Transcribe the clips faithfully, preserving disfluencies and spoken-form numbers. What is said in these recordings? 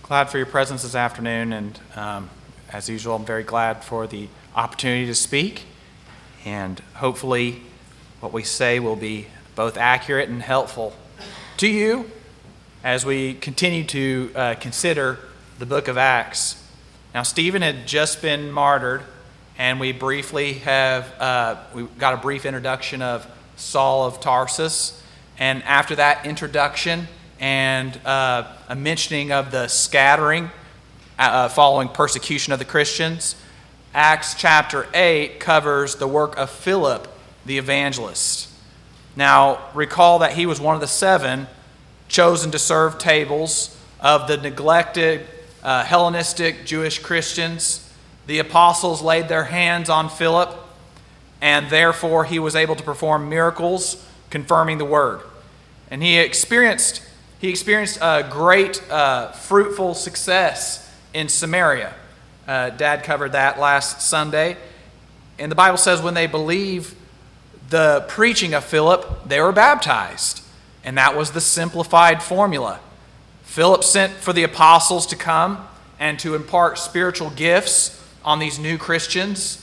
Glad for your presence this afternoon, and um, as usual, I'm very glad for the opportunity to speak, and hopefully what we say will be both accurate and helpful to you as we continue to uh, consider the book of Acts. Now, Stephen had just been martyred, and we briefly have, uh, we got a brief introduction of Saul of Tarsus, and after that introduction, and uh, a mentioning of the scattering uh, following persecution of the Christians, Acts chapter eight covers the work of Philip the evangelist. Now, recall that he was one of the seven chosen to serve tables of the neglected uh, Hellenistic Jewish Christians. The apostles laid their hands on Philip, and therefore he was able to perform miracles confirming the word. And he experienced He experienced a great, uh, fruitful success in Samaria. Uh, Dad covered that last Sunday. And the Bible says when they believed the preaching of Philip, they were baptized. And that was the simplified formula. Philip sent for the apostles to come and to impart spiritual gifts on these new Christians,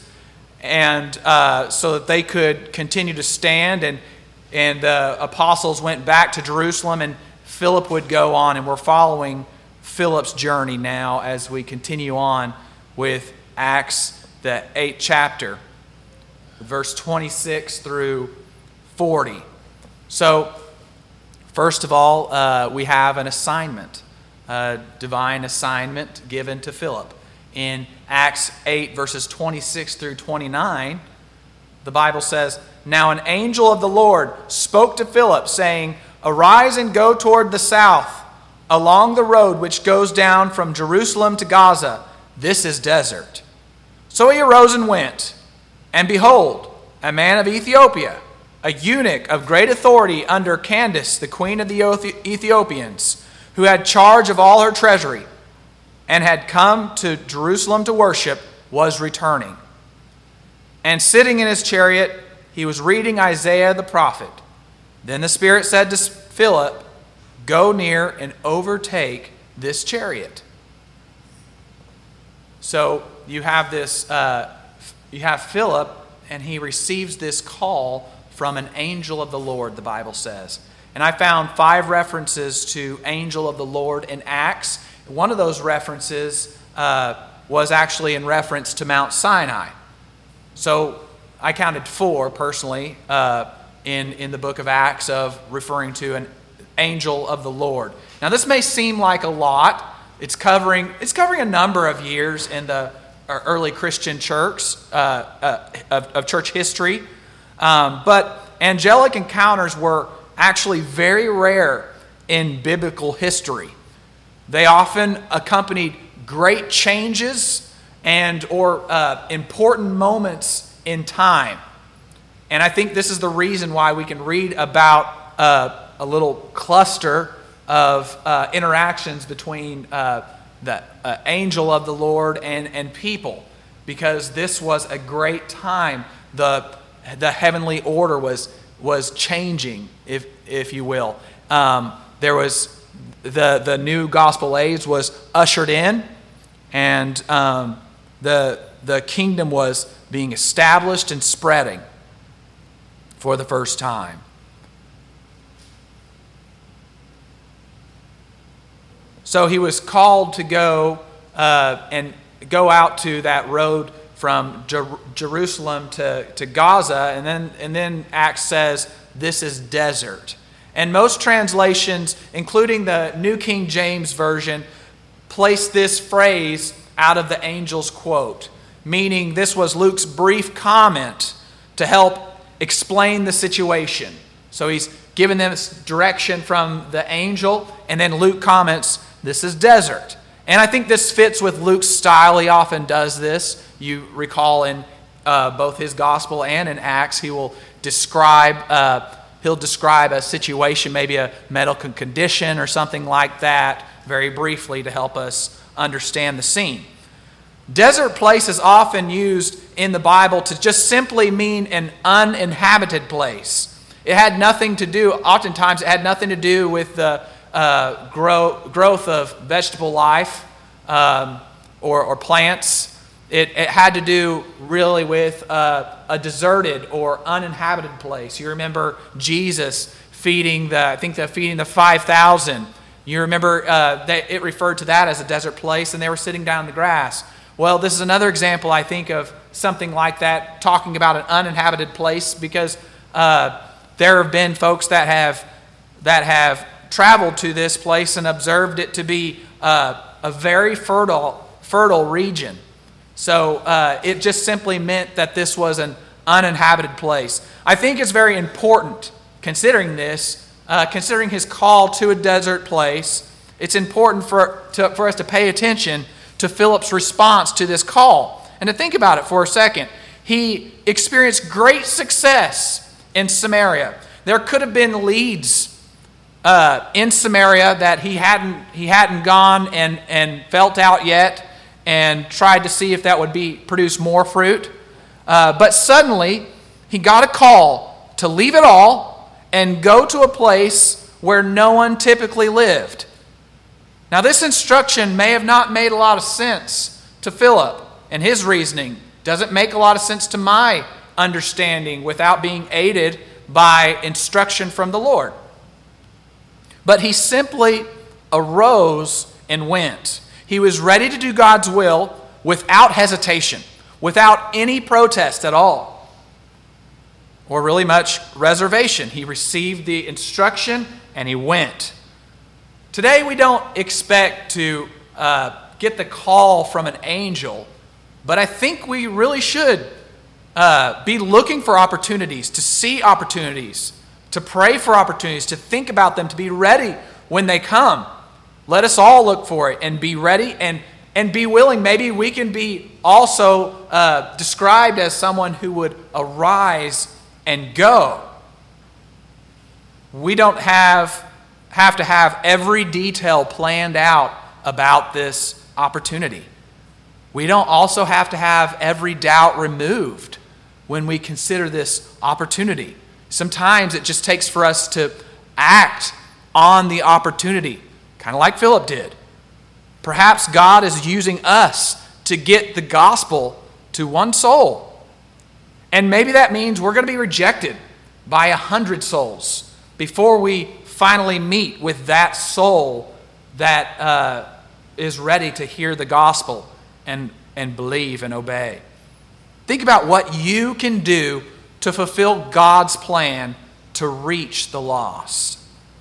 and uh, so that they could continue to stand. And, and the apostles went back to Jerusalem, and Philip would go on, and we're following Philip's journey now as we continue on with Acts, the eighth chapter, verse twenty-six through forty. So, first of all, uh, we have an assignment, a divine assignment given to Philip. In Acts eight, verses twenty-six through twenty-nine, the Bible says, "Now an angel of the Lord spoke to Philip, saying, 'Arise and go toward the south, along the road which goes down from Jerusalem to Gaza. This is desert.' So he arose and went. And behold, a man of Ethiopia, a eunuch of great authority under Candace, the queen of the Ethiopians, who had charge of all her treasury, and had come to Jerusalem to worship, was returning. And sitting in his chariot, he was reading Isaiah the prophet. Then the Spirit said to Philip, 'Go near and overtake this chariot.'" So you have this, uh, you have Philip, and he receives this call from an angel of the Lord, the Bible says. And I found five references to angel of the Lord in Acts. One of those references uh, was actually in reference to Mount Sinai. So I counted four personally, uh, in, in the book of Acts of referring to an angel of the Lord. Now this may seem like a lot. It's covering it's covering a number of years in the early Christian church, uh, uh, of, of church history. Um, but angelic encounters were actually very rare in biblical history. They often accompanied great changes and or uh, important moments in time. And I think this is the reason why we can read about uh, a little cluster of uh, interactions between uh, the uh, angel of the Lord and, and people, because this was a great time. The the heavenly order was was changing, if if you will. Um, there was the the new gospel age was ushered in, and um, the the kingdom was being established and spreading for the first time. So he was called to go uh, and go out to that road from Jer- Jerusalem to, to Gaza, and then and then Acts says this is desert. And most translations, including the New King James Version, place this phrase out of the angel's quote, meaning this was Luke's brief comment to help explain the situation. So he's given them this direction from the angel, and then Luke comments, this is desert. And I think this fits with Luke's style. He often does this. You recall in uh, both his gospel and in Acts, he will describe uh, he'll describe a situation, maybe a medical condition or something like that, very briefly to help us understand the scene. Desert place is often used in the Bible to just simply mean an uninhabited place. It had nothing to do, oftentimes it had nothing to do with the uh, grow, growth of vegetable life um, or, or plants. It, it had to do really with uh, a deserted or uninhabited place. You remember Jesus feeding the, I think the feeding the five thousand. You remember uh, that it referred to that as a desert place, and they were sitting down in the grass. Well, this is another example, I think, of something like that, talking about an uninhabited place, because uh, there have been folks that have that have traveled to this place and observed it to be uh, a very fertile fertile region. So uh, it just simply meant that this was an uninhabited place. I think it's very important, considering this, uh, considering his call to a desert place, it's important for, to, for us to pay attention to Philip's response to this call. And to think about it for a second, he experienced great success in Samaria. There could have been leads uh, in Samaria that he hadn't he hadn't gone and, and felt out yet and tried to see if that would be produce more fruit. Uh, but suddenly, he got a call to leave it all and go to a place where no one typically lived. Now, this instruction may have not made a lot of sense to Philip, and his reasoning doesn't make a lot of sense to my understanding without being aided by instruction from the Lord. But he simply arose and went. He was ready to do God's will without hesitation, without any protest at all, or really much reservation. He received the instruction and he went. Today we don't expect to uh, get the call from an angel, but I think we really should uh, be looking for opportunities, to see opportunities, to pray for opportunities, to think about them, to be ready when they come. Let us all look for it and be ready and, and be willing. Maybe we can be also uh, described as someone who would arise and go. We don't have, have to have every detail planned out about this opportunity. We don't also have to have every doubt removed when we consider this opportunity. Sometimes it just takes for us to act on the opportunity, kind of like Philip did. Perhaps God is using us to get the gospel to one soul. And maybe that means we're going to be rejected by a hundred souls before we finally meet with that soul that uh, is ready to hear the gospel and, and believe and obey. Think about what you can do to fulfill God's plan to reach the lost.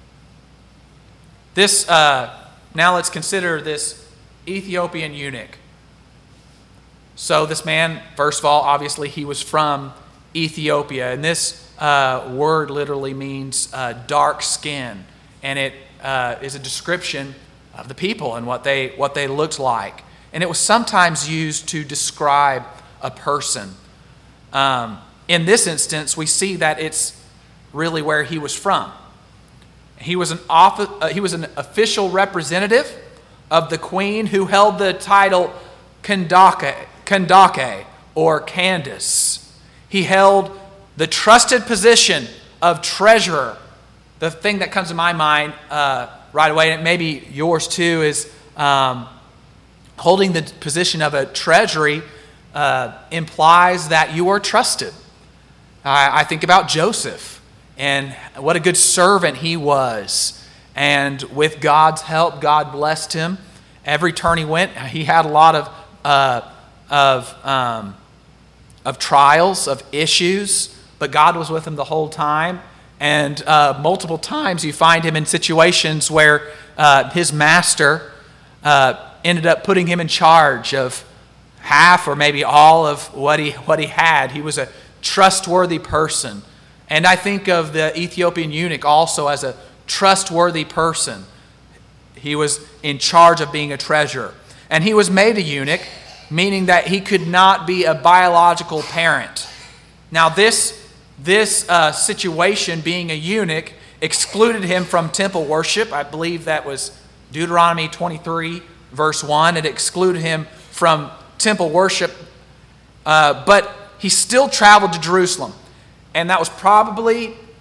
This, uh, now let's consider this Ethiopian eunuch. So this man, first of all, obviously he was from Ethiopia. And this uh, word literally means uh, dark skin. And it uh, is a description of the people and what they, what they looked like. And it was sometimes used to describe a person. Um, in this instance, we see that it's really where he was from. He was an office, uh, he was an official representative of the queen who held the title Kandake, Kandake or Candace. He held the trusted position of treasurer. The thing that comes to my mind uh, right away, and maybe yours too, is um, holding the position of a treasury uh, implies that you are trusted. I, I think about Joseph. And what a good servant he was. And with God's help, God blessed him. Every turn he went, he had a lot of uh, of um, of trials, of issues, but God was with him the whole time. And uh, multiple times you find him in situations where uh, his master uh, ended up putting him in charge of half or maybe all of what he what he had. He was a trustworthy person. And I think of the Ethiopian eunuch also as a trustworthy person. He was in charge of being a treasurer. And he was made a eunuch, meaning that he could not be a biological parent. Now this, this uh, situation, being a eunuch, excluded him from temple worship. I believe that was Deuteronomy twenty-three, verse one. It excluded him from temple worship. Uh, but he still traveled to Jerusalem. And that was probably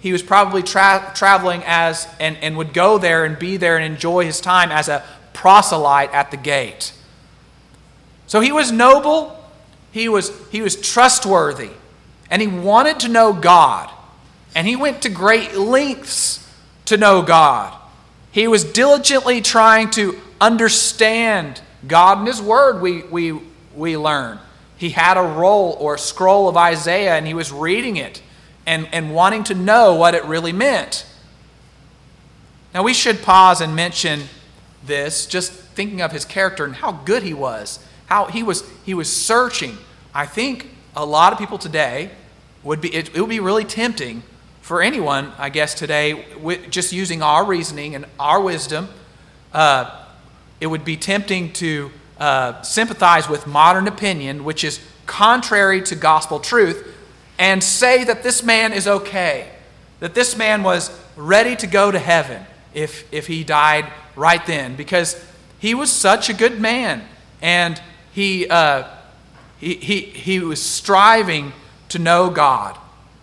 he was probably tra- traveling as and, and would go there and be there and enjoy his time as a proselyte at the gate. So he was noble, he was, he was trustworthy, and he wanted to know God. And he went to great lengths to know God. He was diligently trying to understand God and His Word, we, we, we learn. He had a roll or a scroll of Isaiah, and he was reading it and, and wanting to know what it really meant. Now we should pause and mention this, just thinking of his character and how good he was. How he was he was searching. I think a lot of people today would be it, it would be really tempting for anyone, I guess, today, with just using our reasoning and our wisdom. Uh, it would be tempting to uh, sympathize with modern opinion, which is contrary to gospel truth, and say that this man is okay, that this man was ready to go to heaven if if he died right then, because he was such a good man, and he uh, he he he was striving to know God.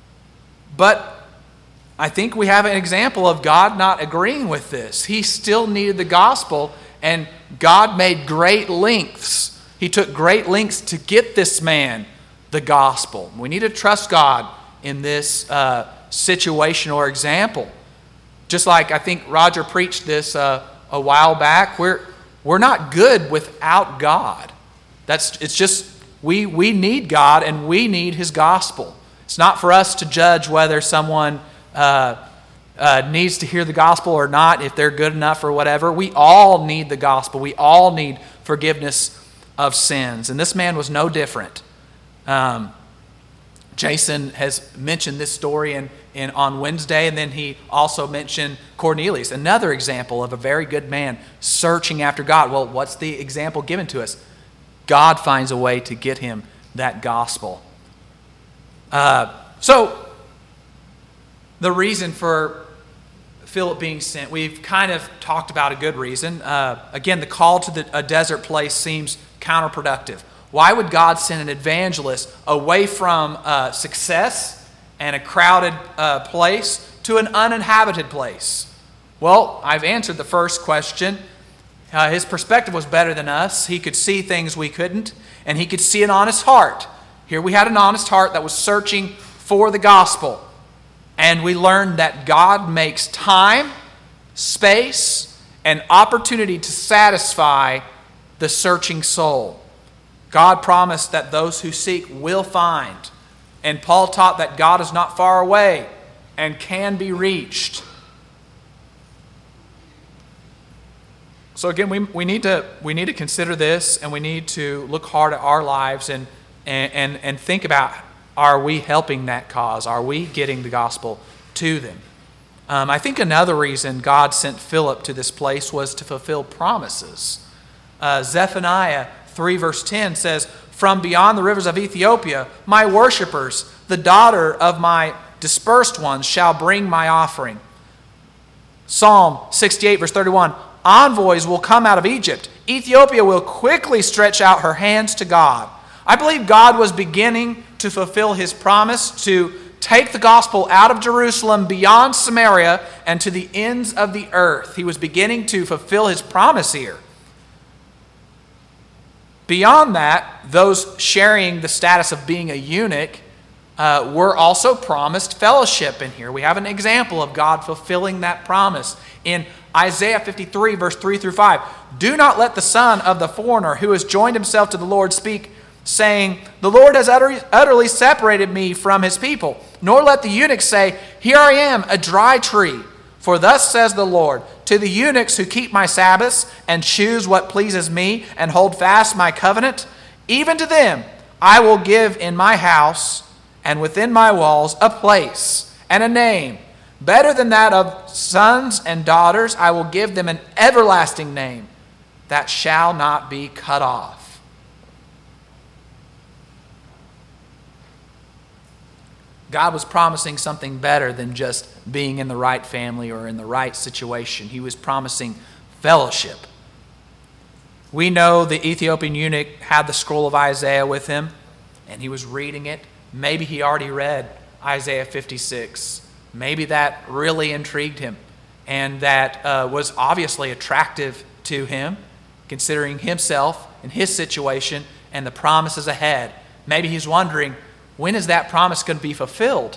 But I think we have an example of God not agreeing with this. He still needed the gospel, and God made great lengths. He took great lengths to get this man the gospel. We need to trust God in this uh, situation or example. Just like I think Roger preached this uh, a while back, we're we're not good without God. That's it's just we we need God and we need His gospel. It's not for us to judge whether someone uh, uh, needs to hear the gospel or not, if they're good enough or whatever. We all need the gospel. We all need forgiveness of sins, and this man was no different. Um, Jason has mentioned this story in, in on Wednesday, and then he also mentioned Cornelius, another example of a very good man searching after God. Well, what's the example given to us? God finds a way to get him that gospel. Uh, so, the reason for Philip being sent, we've kind of talked about a good reason. Uh, again, the call to the, a desert place seems counterproductive. Why would God send an evangelist away from uh, success and a crowded uh, place to an uninhabited place? Well, I've answered the first question. Uh, his perspective was better than us. He could see things we couldn't, and he could see an honest heart. Here we had an honest heart that was searching for the gospel. And we learned that God makes time, space, and opportunity to satisfy the searching soul. God promised that those who seek will find. And Paul taught that God is not far away and can be reached. So again, we, we, need to, we need to consider this, and we need to look hard at our lives and, and, and, and think about, are we helping that cause? Are we getting the gospel to them? Um, I think another reason God sent Philip to this place was to fulfill promises. Uh, Zephaniah three verse ten says, "From beyond the rivers of Ethiopia, my worshipers, the daughter of my dispersed ones, shall bring my offering." Psalm sixty-eight verse thirty-one, "Envoys will come out of Egypt. Ethiopia will quickly stretch out her hands to God." I believe God was beginning to fulfill His promise to take the gospel out of Jerusalem beyond Samaria and to the ends of the earth. He was beginning to fulfill His promise here. Beyond that, those sharing the status of being a eunuch uh, were also promised fellowship in here. We have an example of God fulfilling that promise in Isaiah fifty-three, verse three through five. "Do not let the son of the foreigner who has joined himself to the Lord speak, saying, 'The Lord has utter- utterly separated me from His people.' Nor let the eunuch say, 'Here I am, a dry tree.' For thus says the Lord, to the eunuchs who keep my Sabbaths and choose what pleases me and hold fast my covenant, even to them I will give in my house and within my walls a place and a name. Better than that of sons and daughters, I will give them an everlasting name that shall not be cut off." God was promising something better than just being in the right family or in the right situation. He was promising fellowship. We know the Ethiopian eunuch had the scroll of Isaiah with him, and he was reading it. Maybe he already read Isaiah fifty-six. maybe that really intrigued him, and that uh, was obviously attractive to him, considering himself and his situation and the promises ahead. Maybe he's wondering, when is that promise going to be fulfilled?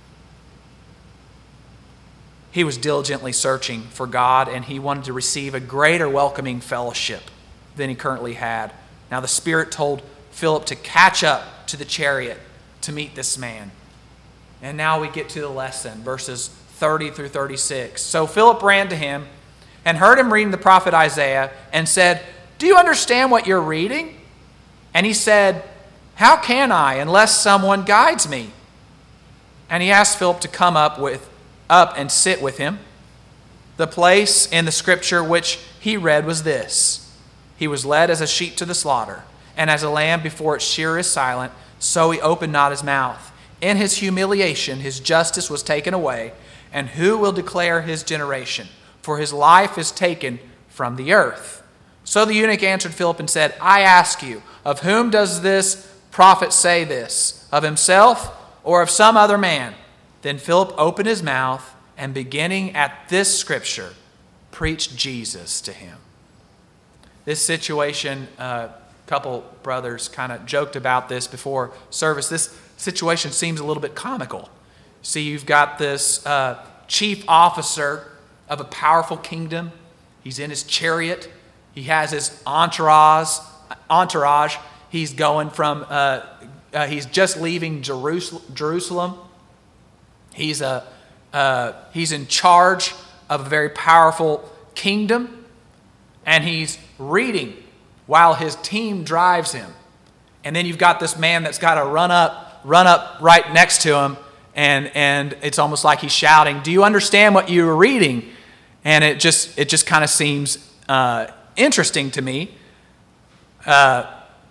He was diligently searching for God, and he wanted to receive a greater welcoming fellowship than he currently had. Now the Spirit told Philip to catch up to the chariot to meet this man. And now we get to the lesson, verses thirty through thirty-six. So Philip ran to him and heard him reading the prophet Isaiah and said, "Do you understand what you're reading?" And he said, "How can I unless someone guides me?" And he asked Philip to come up with up and sit with him. The place in the scripture which he read was this: "He was led as a sheep to the slaughter, and as a lamb before its shearer is silent, so he opened not his mouth. In his humiliation his justice was taken away, and who will declare his generation? For his life is taken from the earth." So the eunuch answered Philip and said, "I ask you, of whom does this prophet say this? Of himself or of some other man?" Then Philip opened his mouth and, beginning at this scripture, preached Jesus to him. This situation, a uh, couple brothers kind of joked about this before service. This situation seems a little bit comical. See, you've got this uh, chief officer of a powerful kingdom. He's in his chariot. He has his entourage. entourage. He's going from, uh, uh, he's just leaving Jerusalem. Jerusalem. He's, a, uh, he's in charge of a very powerful kingdom, and he's reading while his team drives him. And then you've got this man that's got to run up, run up right next to him, and, and it's almost like he's shouting, "Do you understand what you're reading?" And it just, it just kind of seems uh, interesting to me. Uh,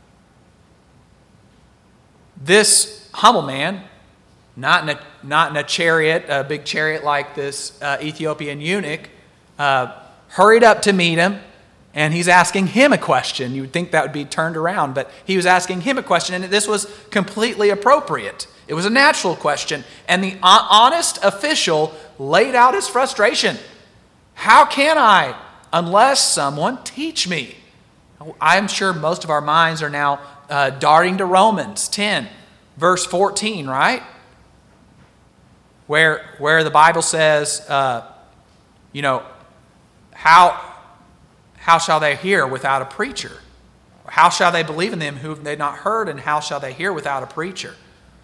this humble man, not in a, not in a chariot, a big chariot like this uh, Ethiopian eunuch, uh, hurried up to meet him, and he's asking him a question. You would think that would be turned around, but he was asking him a question, and this was completely appropriate. It was a natural question, and the honest official laid out his frustration. "How can I unless someone teach me?" I'm sure most of our minds are now uh, darting to Romans ten, verse fourteen, right? Where, where the Bible says, uh, you know, how, how shall they hear without a preacher? How shall they believe in them who have they not heard, and how shall they hear without a preacher?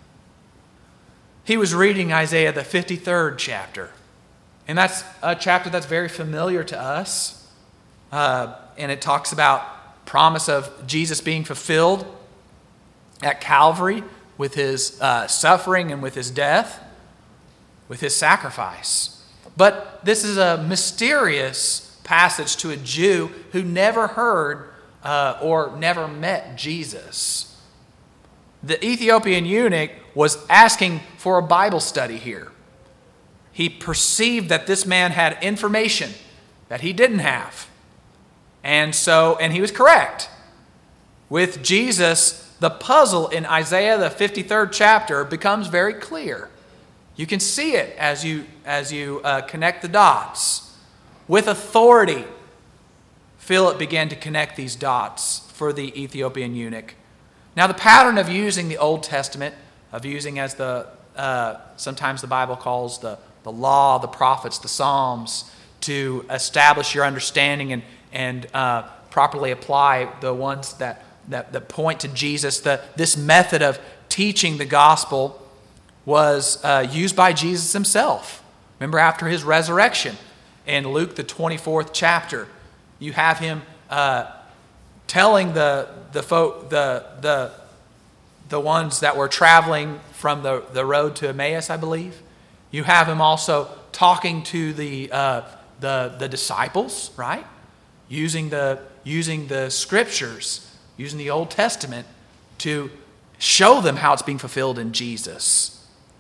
He was reading Isaiah, the fifty-third chapter. And that's a chapter that's very familiar to us. Uh, and it talks about promise of Jesus being fulfilled at Calvary with his uh, suffering and with his death, with his sacrifice. But this is a mysterious passage to a Jew who never heard uh, or never met Jesus. The Ethiopian eunuch was asking for a Bible study here. He perceived that this man had information that he didn't have. And so, and he was correct. With Jesus, the puzzle in Isaiah, the fifty-third chapter, becomes very clear. You can see it as you, as you uh, connect the dots. With authority, Philip began to connect these dots for the Ethiopian eunuch. Now, the pattern of using the Old Testament, of using as the, uh, sometimes the Bible calls the, the law, the prophets, the Psalms, to establish your understanding and, and uh, properly apply the ones that, that, that point to Jesus. The, this method of teaching the gospel was uh, used by Jesus himself. Remember, after his resurrection in Luke, the twenty-fourth chapter, you have him uh, telling the the folk, the the the ones that were traveling from the, the road to Emmaus, I believe. You have him also talking to the uh, the the disciples, right? Using the using the scriptures, using the Old Testament to show them how it's being fulfilled in Jesus.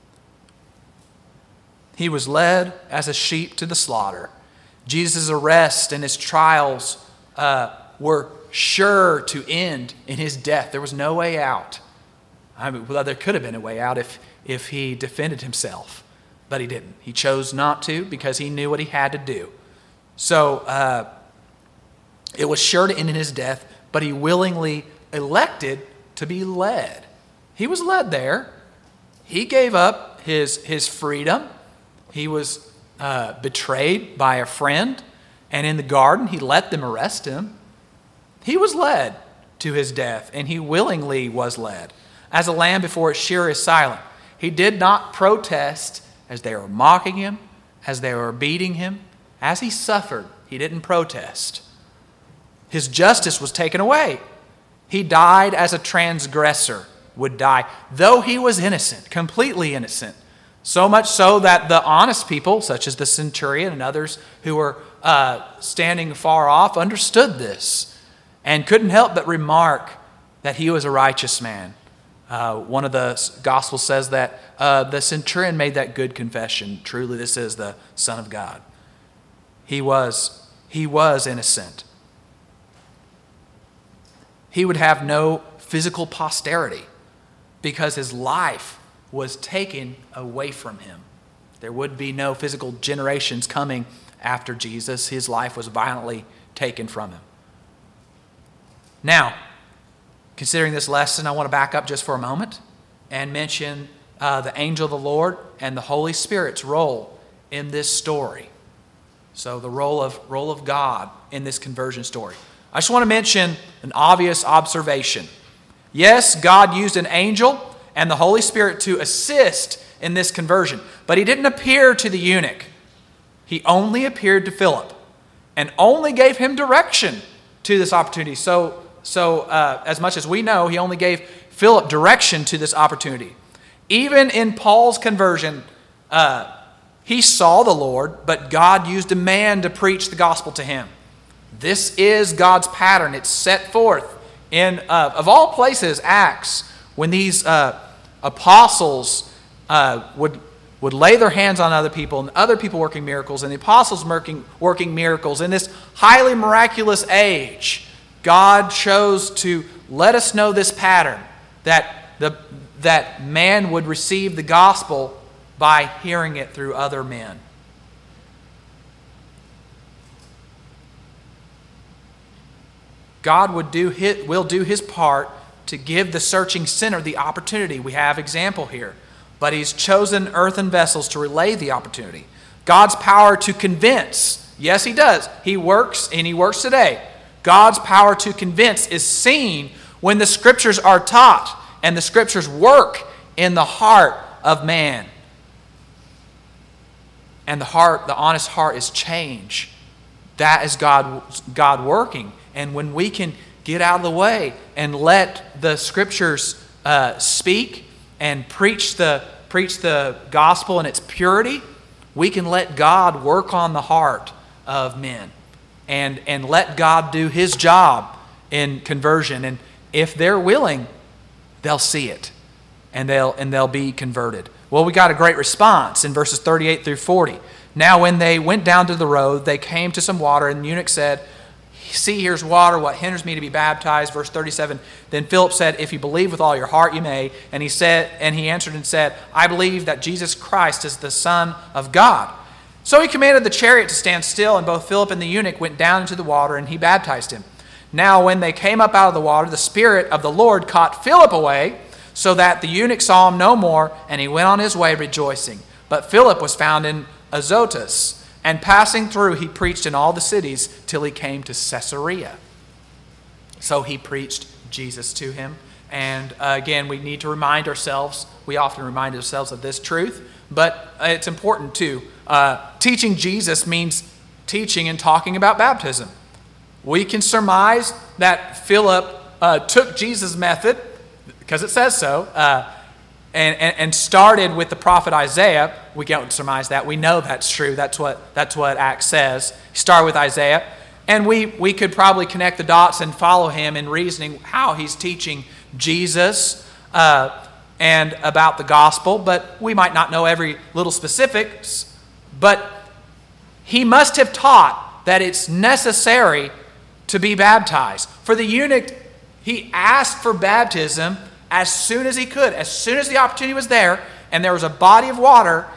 He was led as a sheep to the slaughter. Jesus' arrest and his trials uh, were sure to end in his death. There was no way out. I mean, well, there could have been a way out if, if he defended himself. but he didn't. He chose not to because he knew what he had to do. So uh, it was sure to end in his death, but he willingly elected to be led. He was led there. He gave up his, his freedom. He was uh, betrayed by a friend, and in the garden he let them arrest him. He was led to his death, and he willingly was led. As a lamb before its shearer is silent, he did not protest as they were mocking him, as they were beating him. As he suffered, he didn't protest. His justice was taken away. He died as a transgressor would die, though he was innocent, completely innocent. So much so that the honest people, such as the centurion and others who were uh, standing far off, understood this and couldn't help but remark that he was a righteous man. Uh, one of the Gospels says that uh, the centurion made that good confession. Truly, this is the Son of God. He was, he was innocent. He would have no physical posterity because his life was taken away from him. There would be no physical generations coming after Jesus. His life was violently taken from him. Now, considering this lesson, I want to back up just for a moment and mention uh, the angel of the Lord and the Holy Spirit's role in this story. So the role of, role of God in this conversion story. I just want to mention an obvious observation. Yes, God used an angel and the Holy Spirit to assist in this conversion, but he didn't appear to the eunuch. He only appeared to Philip and only gave him direction to this opportunity. So So uh, as much as we know, he only gave Philip direction to this opportunity. Even in Paul's conversion, uh, he saw the Lord, but God used a man to preach the gospel to him. This is God's pattern. It's set forth in, uh, of all places, Acts, when these uh, apostles uh, would, would lay their hands on other people and other people working miracles, and the apostles working, working miracles in this highly miraculous age. God chose to let us know this pattern, that, the, that man would receive the gospel by hearing it through other men. God would do his, will do his part to give the searching sinner the opportunity. We have example here. But he's chosen earthen vessels to relay the opportunity. God's power to convince, yes, he does. He works, and he works today. God's power to convince is seen when the Scriptures are taught and the Scriptures work in the heart of man. And the heart, the honest heart is changed. That is God, God working. And when we can get out of the way and let the Scriptures uh, speak and preach the, preach the gospel in its purity, we can let God work on the heart of men. And, and let God do his job in conversion. And if they're willing, they'll see it. And they'll, and they'll be converted. Well, we got a great response in verses thirty-eight through forty. Now when they went down to the road, they came to some water, and the eunuch said, "See, here's water. What hinders me to be baptized?" Verse thirty-seven, then Philip said, "If you believe with all your heart, you may." And he said, and he answered and said, "I believe that Jesus Christ is the Son of God." So he commanded the chariot to stand still, and both Philip and the eunuch went down into the water, and he baptized him. Now when they came up out of the water, the Spirit of the Lord caught Philip away, so that the eunuch saw him no more, and he went on his way rejoicing. But Philip was found in Azotus, and passing through, he preached in all the cities till he came to Caesarea. So he preached Jesus to him. And uh, again, we need to remind ourselves, we often remind ourselves of this truth, but it's important too. Uh, teaching Jesus means teaching and talking about baptism. We can surmise that Philip uh, took Jesus' method, because it says so, uh, and, and, and started with the prophet Isaiah. We can't surmise that. We know that's true. That's what, that's what Acts says. He started with Isaiah. And we, we could probably connect the dots and follow him in reasoning how he's teaching Jesus uh, and about the gospel, but we might not know every little specifics. But he must have taught that it's necessary to be baptized. For the eunuch, he asked for baptism as soon as he could. As soon as the opportunity was there and there was a body of water,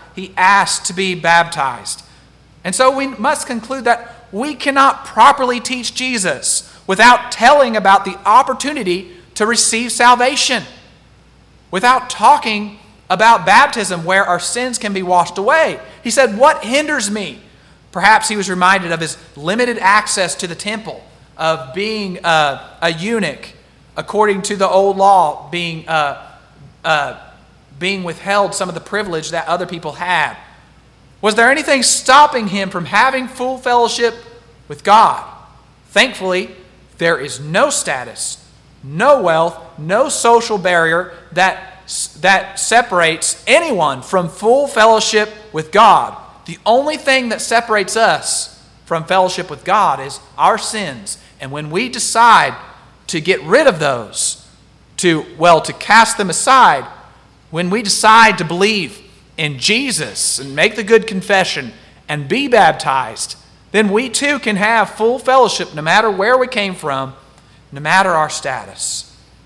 he asked to be baptized. And so we must conclude that we cannot properly teach Jesus without telling about the opportunity to receive salvation, without talking about baptism where our sins can be washed away. He said, "What hinders me?" Perhaps he was reminded of his limited access to the temple, of being uh, a eunuch, according to the old law, being, uh, uh, being withheld some of the privilege that other people had. Was there anything stopping him from having full fellowship with God? Thankfully, there is no status, no wealth, no social barrier that that separates anyone from full fellowship with God. The only thing that separates us from fellowship with God is our sins. And when we decide to get rid of those, to, well, to cast them aside, when we decide to believe in Jesus and make the good confession and be baptized, then we too can have full fellowship no matter where we came from, no matter our status.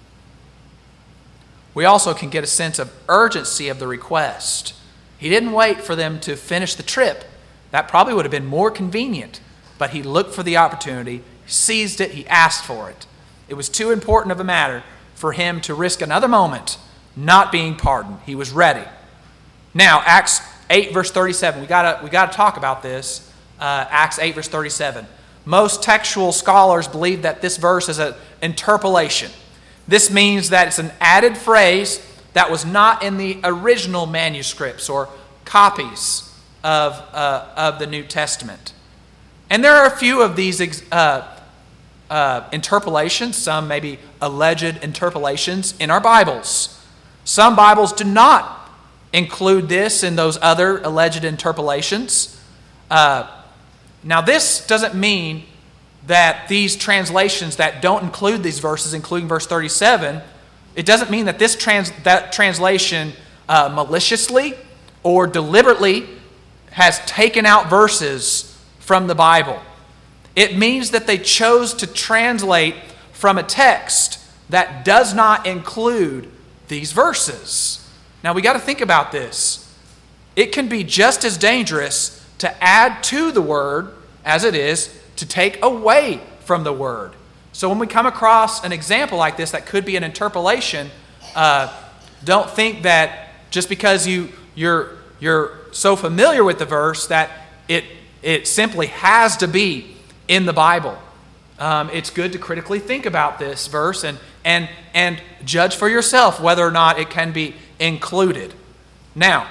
We also can get a sense of urgency of the request. He didn't wait for them to finish the trip. That probably would have been more convenient. But he looked for the opportunity, seized it, he asked for it. It was too important of a matter for him to risk another moment not being pardoned. He was ready. Now, Acts eight, verse thirty-seven. We gotta, we gotta talk about this. Uh, Acts eight, verse thirty-seven. Most textual scholars believe that this verse is an interpolation. This means that it's an added phrase that was not in the original manuscripts or copies of, uh, of the New Testament. And there are a few of these uh, uh, interpolations, some maybe alleged interpolations in our Bibles. Some Bibles do not include this in those other alleged interpolations. Uh, now this doesn't mean that these translations that don't include these verses, including verse thirty-seven, it doesn't mean that this trans, that translation uh, maliciously or deliberately has taken out verses from the Bible. It means that they chose to translate from a text that does not include these verses. Now we got to think about this. It can be just as dangerous to add to the word as it is to take away from the word. So when we come across an example like this that could be an interpolation, uh, don't think that just because you, you're, you're so familiar with the verse that it, it simply has to be in the Bible. Um, it's good to critically think about this verse and, and, and judge for yourself whether or not it can be included. Now,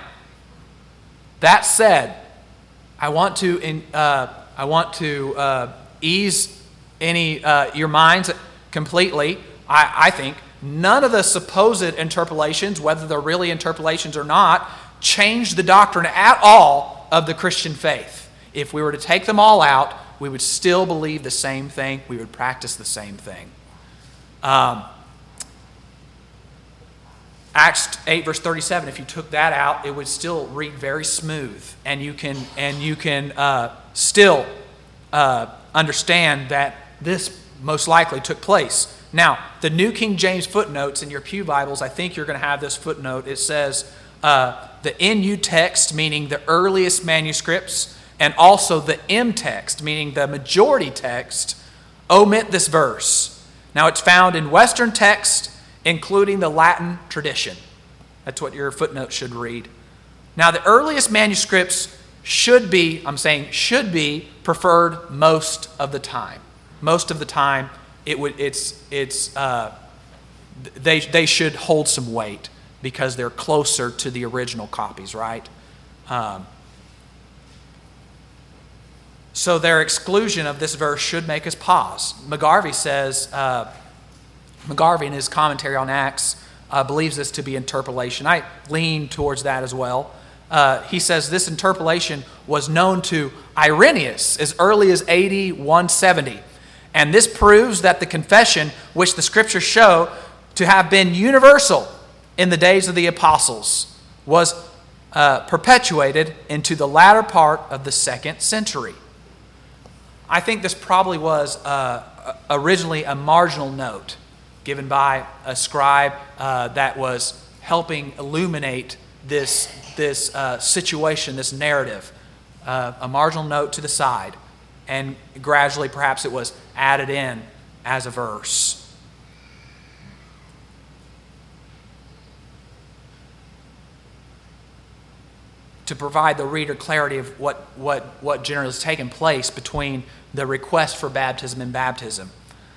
that said, I want to... In, uh, I want to uh, ease any uh, your minds completely. I, I think none of the supposed interpolations, whether they're really interpolations or not, change the doctrine at all of the Christian faith. If we were to take them all out, we would still believe the same thing. We would practice the same thing. Um, Acts eight, verse thirty-seven, if you took that out, it would still read very smooth. And you can, and you can uh, still uh, understand that this most likely took place. Now, the New King James footnotes in your pew Bibles, I think you're going to have this footnote. It says uh, the N U text, meaning the earliest manuscripts, and also the M text, meaning the majority text, omit this verse. Now, it's found in Western text, including the Latin tradition. That's what your footnote should read. Now, the earliest manuscripts should be, I'm saying should be, preferred most of the time. Most of the time, it would, it's, it's, uh, they, they should hold some weight because they're closer to the original copies, right? Um, so their exclusion of this verse should make us pause. McGarvey says, uh, McGarvey in his commentary on Acts uh, believes this to be interpolation. I lean towards that as well. Uh, he says this interpolation was known to Irenaeus as early as A D one seventy. And this proves that the confession, which the scriptures show to have been universal in the days of the apostles, was uh, perpetuated into the latter part of the second century. I think this probably was uh, originally a marginal note given by a scribe uh, that was helping illuminate this, this uh, situation, this narrative, uh, a marginal note to the side, and gradually perhaps it was added in as a verse. To provide the reader clarity of what, what, what generally has taken place between the request for baptism and baptism.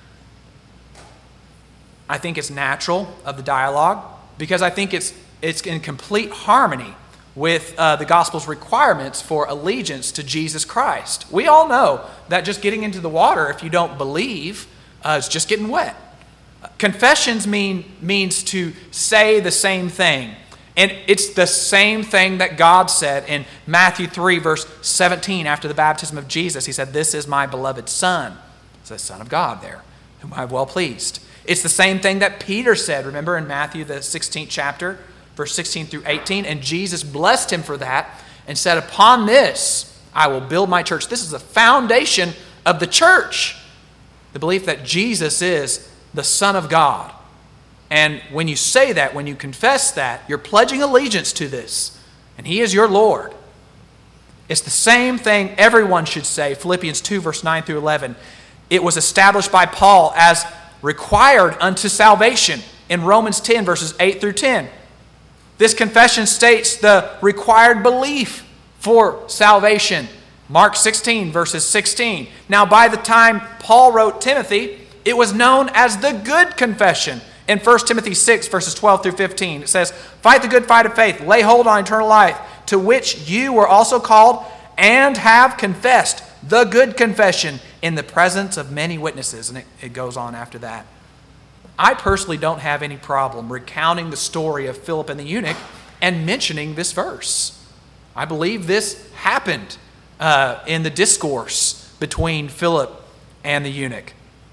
I think it's natural of the dialogue because I think it's, it's in complete harmony with uh, the gospel's requirements for allegiance to Jesus Christ. We all know that just getting into the water, if you don't believe, uh, is just getting wet. Confessions mean means to say the same thing. And it's the same thing that God said in Matthew three, verse seventeen, after the baptism of Jesus. He said, "This is my beloved Son." It's the Son of God there, whom I have well pleased. It's the same thing that Peter said, remember in Matthew, the sixteenth chapter, verse sixteen through eighteen. And Jesus blessed him for that and said, "Upon this I will build my church." This is the foundation of the church. The belief that Jesus is the Son of God. And when you say that, when you confess that, you're pledging allegiance to this. And He is your Lord. It's the same thing everyone should say. Philippians two, verse nine through eleven. It was established by Paul as required unto salvation in Romans ten, verses eight through ten. This confession states the required belief for salvation. Mark sixteen, verses sixteen. Now, by the time Paul wrote Timothy, it was known as the good confession. In First Timothy six, verses twelve through fifteen, it says, "Fight the good fight of faith, lay hold on eternal life, to which you were also called and have confessed the good confession in the presence of many witnesses." And it, it goes on after that. I personally don't have any problem recounting the story of Philip and the eunuch and mentioning this verse. I believe this happened uh, in the discourse between Philip and the eunuch,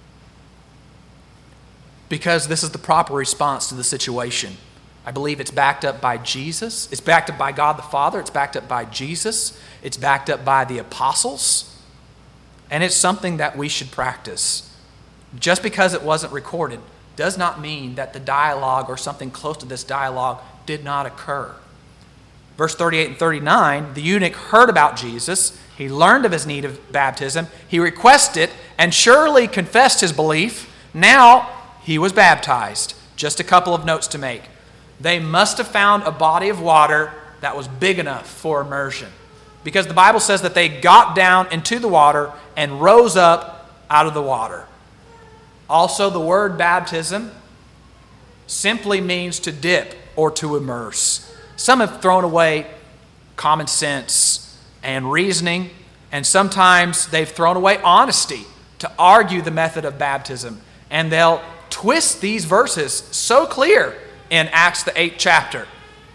because this is the proper response to the situation. I believe it's backed up by Jesus. It's backed up by God the Father. It's backed up by Jesus. It's backed up by the apostles. And it's something that we should practice. Just because it wasn't recorded does not mean that the dialogue or something close to this dialogue did not occur. Verse thirty-eight and thirty-nine, the eunuch heard about Jesus. He learned of his need of baptism. He requested and surely confessed his belief. Now he was baptized. Just a couple of notes to make. They must have found a body of water that was big enough for immersion, because the Bible says that they got down into the water and rose up out of the water. Also, the word baptism simply means to dip or to immerse. Some have thrown away common sense and reasoning, and sometimes they've thrown away honesty to argue the method of baptism, and they'll twist these verses so clear in Acts the eighth chapter.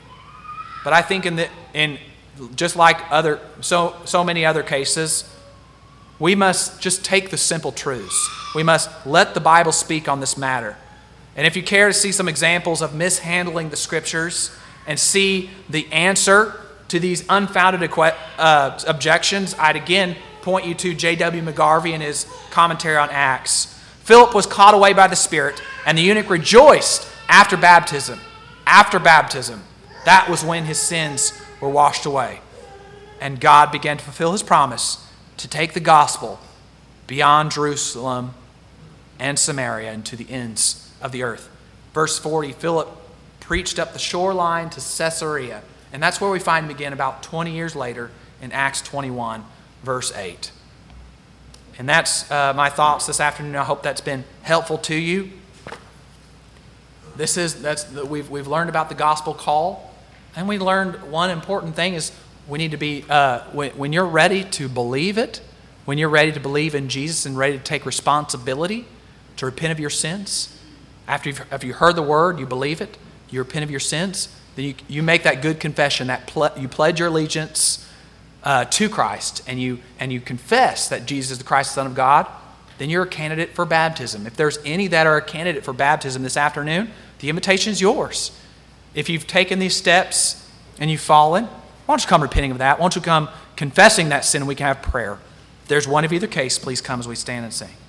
But I think in the in just like other so so many other cases, we must just take the simple truths. We must let the Bible speak on this matter. And if you care to see some examples of mishandling the Scriptures and see the answer to these unfounded equi- uh, objections, I'd again point you to J W McGarvey and his commentary on Acts. Philip was caught away by the Spirit, and the eunuch rejoiced after baptism. After baptism, that was when his sins were washed away. And God began to fulfill His promise to take the gospel beyond Jerusalem and Samaria and to the ends of the earth. Verse forty, Philip preached up the shoreline to Caesarea. And that's where we find him again about twenty years later in Acts twenty-one, verse eight. And that's uh, my thoughts this afternoon. I hope that's been helpful to you. This is that's we've we've learned about the gospel call, and we learned one important thing is we need to be uh, when, when you're ready to believe it, when you're ready to believe in Jesus and ready to take responsibility to repent of your sins. After you've, after you heard the word, you believe it, you repent of your sins, then you you make that good confession that ple- you pledge your allegiance Uh, to Christ, and you and you confess that Jesus is the Christ, the Son of God, then you're a candidate for baptism. If there's any that are a candidate for baptism this afternoon, the invitation is yours. If you've taken these steps and you've fallen, why don't you come repenting of that? Why don't you come confessing that sin and we can have prayer? If there's one of either case, please come as we stand and sing.